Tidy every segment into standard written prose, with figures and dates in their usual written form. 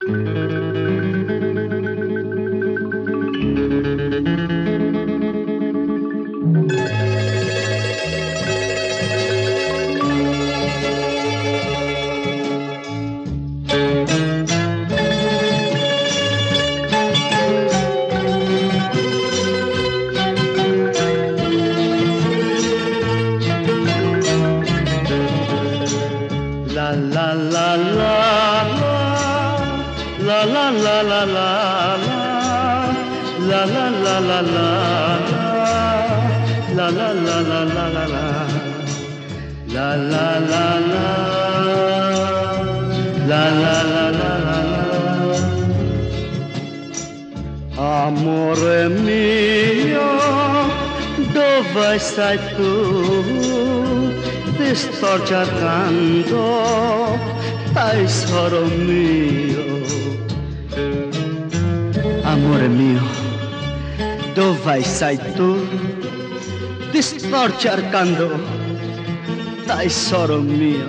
Amore mio, dove sei tu? Ti sto cercando, tesoro mio. Amore mio, dove sei tu? Ti sto cercando, tesoro mio.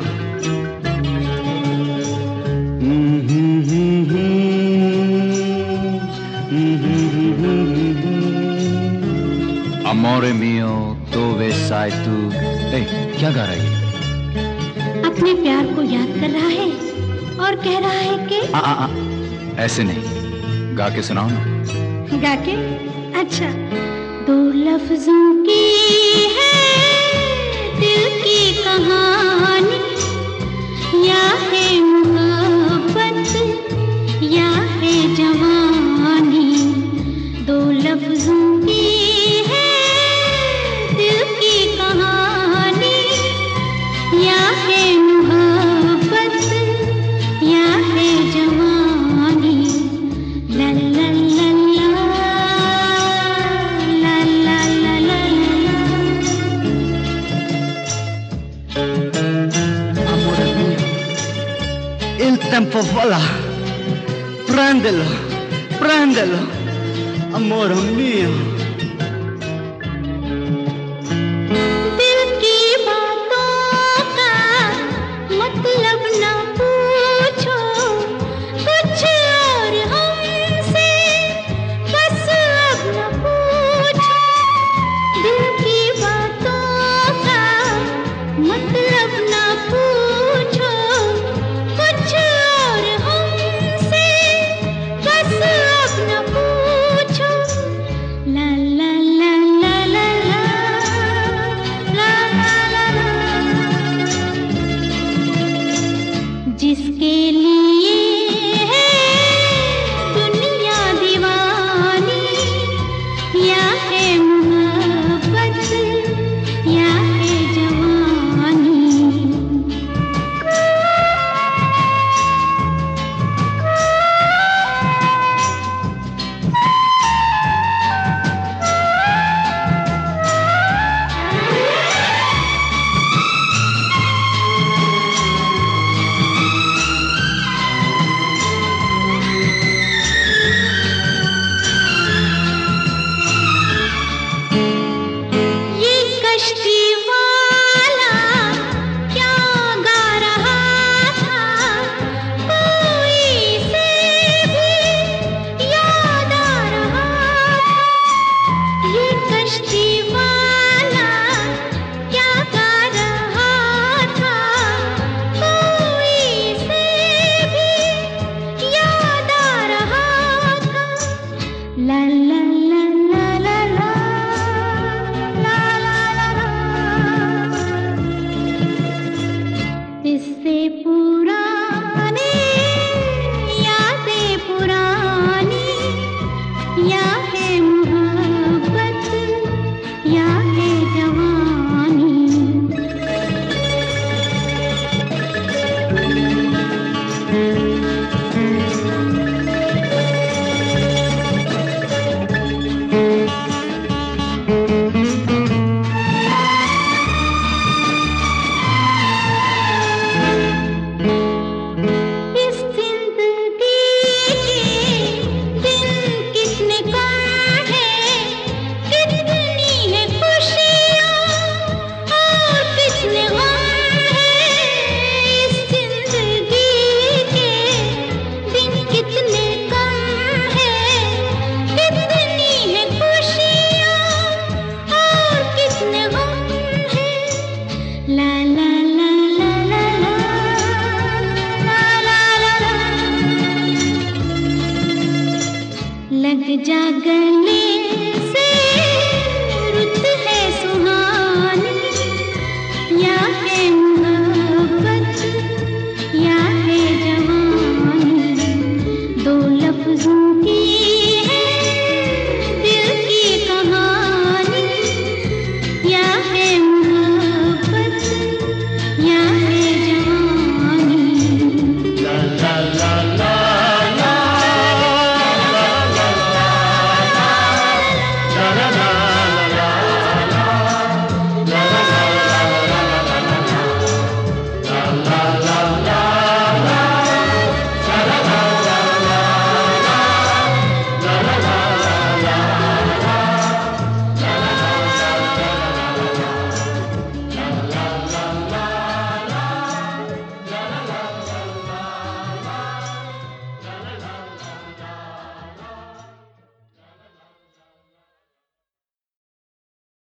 Amore mio, dove sei tu? क्या गा रहा है? अपने प्यार को याद कर रहा है और कह रहा है कि ऐसे नहीं, गा के सुनाओ ना। गा के? अच्छा, दो लफ्जों की है दिल की कहानी, या है मोहब्बत या है जवानी। दो लफ्जों की है दिल की कहानी, या है मोहब्बत या है जवानी। ला ला ला ला ला ला ला ला ला। Amore mio, il tempo vola, prendelo, prendelo, amore mio. दिल की बातों का मतलब न पूछो, कुछ और हमसे बस अब न पूछो। दिल की बातों का मतलब न पूछो, कुछ और हमसे बस अब न पूछो। ला जागने